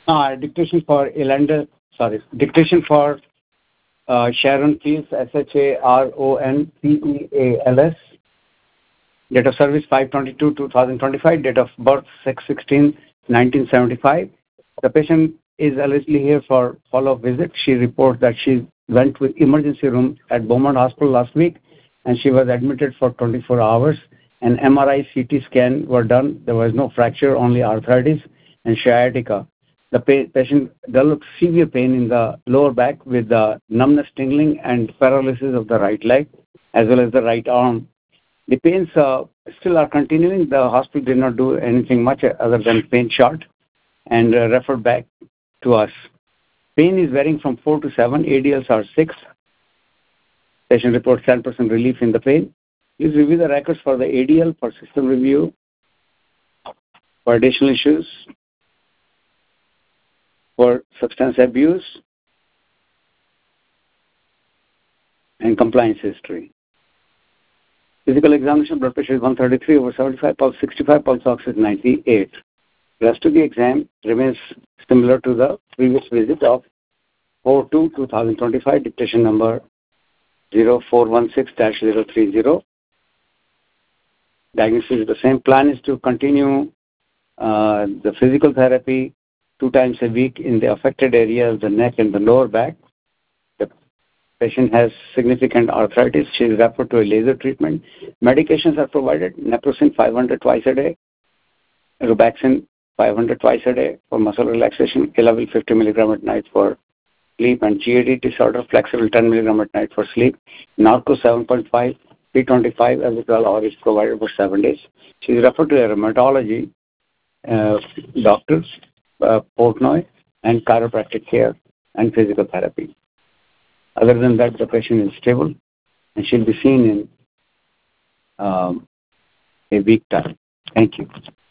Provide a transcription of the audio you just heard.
Dictation for Elander, sorry, dictation for Sharon Fields, Sharonpeals. Date of service 5/22/2025. Date of birth 6/16/1975. The patient is allegedly here for follow-up visit. She reports that she went to emergency room at Beaumont Hospital last week, and she was admitted for 24 hours. An MRI, CT scan were done. There was no fracture, only arthritis and sciatica. The patient developed severe pain in the lower back with numbness, tingling, and paralysis of the right leg as well as the right arm. The pains still are continuing. The hospital did not do anything much other than pain shot and referred back to us. Pain is varying from 4 to 7. ADLs are 6. Patient reports 10% relief in the pain. Please review the records for the ADL for system review for additional issues, for substance abuse, and compliance history. Physical examination, blood pressure is 133/75, pulse 65, pulse ox is 98. Rest of the exam remains similar to the previous visit of 4/2/2025, dictation number 0416-030. Diagnosis is the same. Plan is to continue the physical therapy 2 times a week in the affected area of the neck and the lower back. The patient has significant arthritis. She is referred to a laser treatment. Medications are provided. Naproxen 500 twice a day. Robaxin 500 twice a day for muscle relaxation. Elavil 50 milligram at night for sleep, and GAD disorder, Flexible 10 milligram at night for sleep. Narco 7.5, P25 as well, or is provided for 7 days. She is referred to a rheumatology doctors, Portnoy, and chiropractic care and physical therapy. Other than that, the patient is stable and she'll be seen in a week time. Thank you.